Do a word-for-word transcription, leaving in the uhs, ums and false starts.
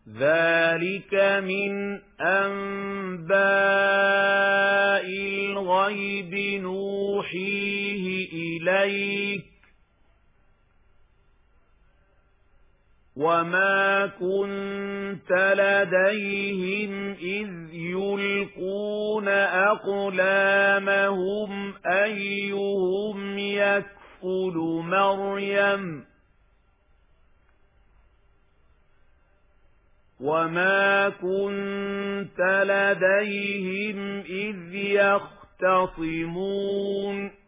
ذَلِكَ مِنْ أَنْبَاءِ الْغَيْبِ نُوحِيهِ إِلَيْكَ وَمَا كُنْتَ لَدَيْهِمْ إِذْ يُلْقُونَ أَقْلَامَهُمْ أَيُّهُمْ يَكْفُلُ مَرْيَمَ وَمَا كُنْتَ لَدَيْهِمْ إِذْ يَخْتَصِمُونَ